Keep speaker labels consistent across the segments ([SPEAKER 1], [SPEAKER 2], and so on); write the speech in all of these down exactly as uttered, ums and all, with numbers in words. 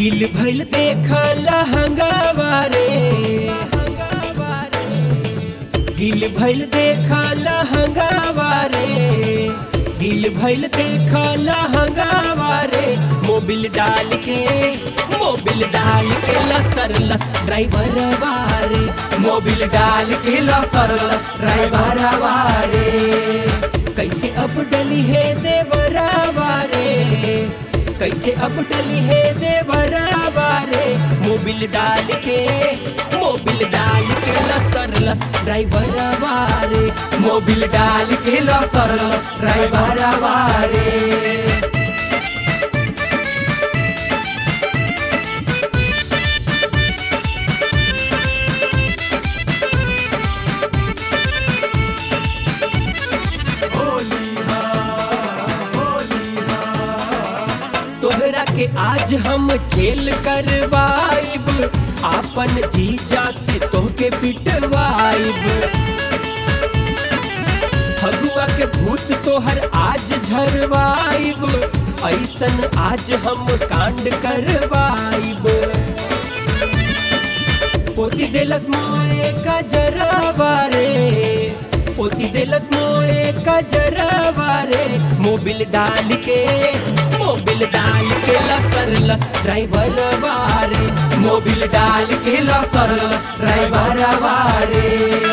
[SPEAKER 1] गिल भइल देखल हंगावारे गिल भइल देखल हंगावारे गिल भइल देखल हंगावारे मोबिल डाल के मोबिल डाल के लसर लस ड्राइवर वारे मोबिल डाल के लसर लस ड्राइवर वारे कैसे अब डली है देवरा वारे कैसे अब डली है देवरा वारे मोबिल डाल के मोबिल डाल के लसर लस ड्राइवर वारे मोबिल डाल के लसर लस ड्राइवर वारे तोहरा के आज हम जेल करवाइब आपन जीजा से तोहके पिटवाइब फगुआ के भूत तोहर आज झरवाइब ऐसन आज हम कांड करवाइब पोती देलस मोए का जरावारे पोती देलस मोए का जरावारे मोबिल डाल के मोबिल डाल के लसर लस ड्राइवर वारे मोबिल डाल के लसर लस ड्राइवर वारे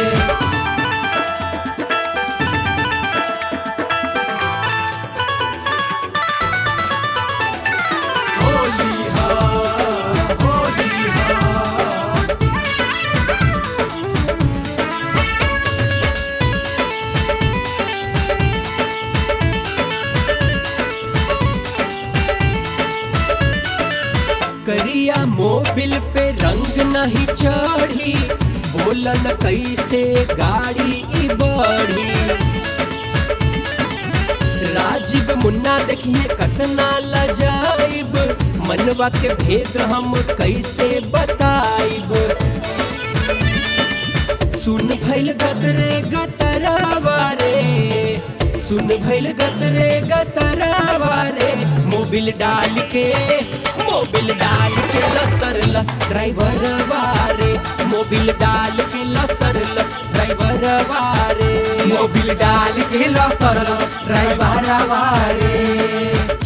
[SPEAKER 1] करिया मोबिल पे रंग नहीं चढ़ी बोलन कैसे गाड़ी ई बढ़ी राजीव मुन्ना देखिए कतना लजाइब मनवा के भेद हम कैसे बताइब सुन भइल गदरे गतरा वारे सुन भइल गदरे गतरा वारे मोबिल डाल के मोबिल डाल के लसर लस ड्राइवर वारे मोबिल डाल के लसर लस ड्राइवर वारे मोबिल डाल के लसर लस ड्राइवर वारे।